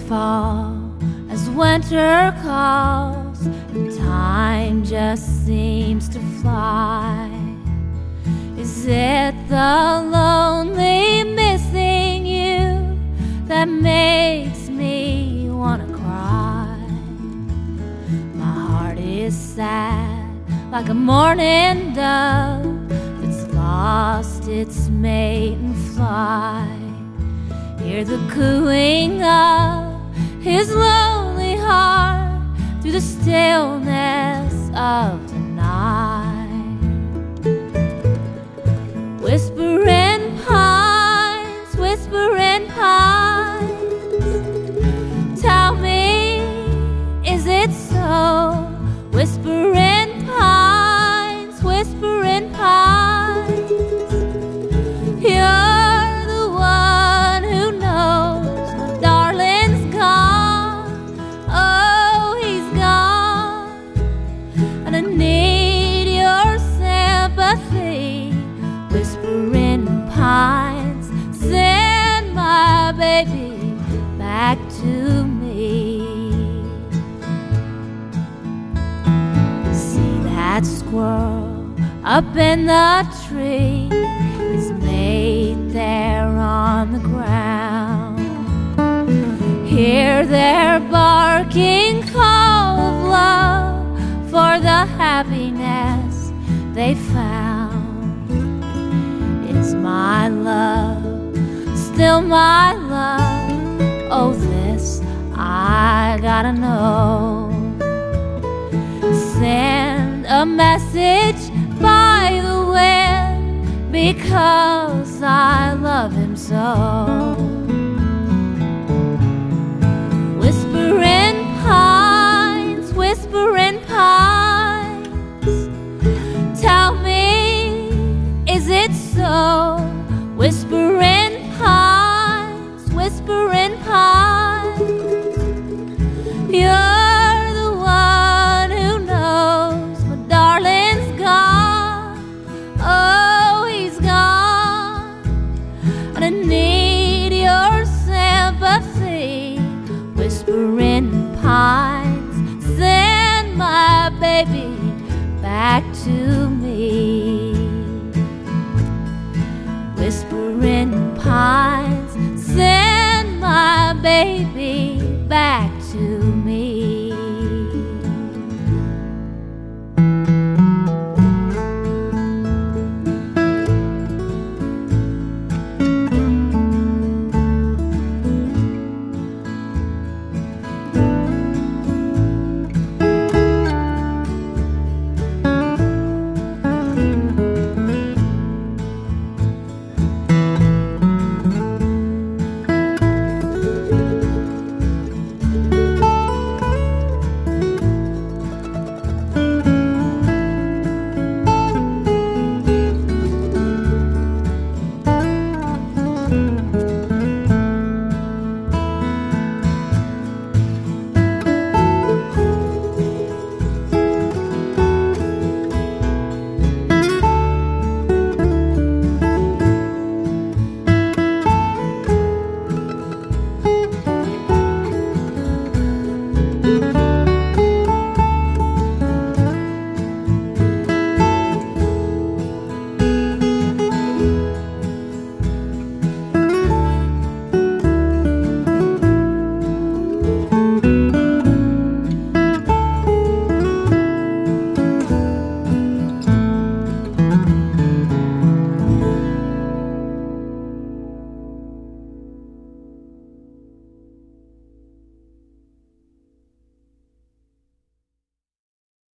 fall as winter calls and time just seems to fly. Is it the lonely missing you that makes me wanna cry? My heart is sad like a mourning dove that's lost its mate and fly. Hear the cooing of his lonely heart through the stillness of the night. Whispering pines, whispering pines, tell me, is it so? Whispering pines, whispering pines, you're the one who knows my darling's gone. Oh, he's gone, and I need your sympathy. Whispering pines, send my baby back to me. See that squirrel up in the tree, his mate there on the ground. Hear their barking call of love for the happiness they found. Is my love still my love? Oh, this I gotta know. Send a message by the wind, because I love him so.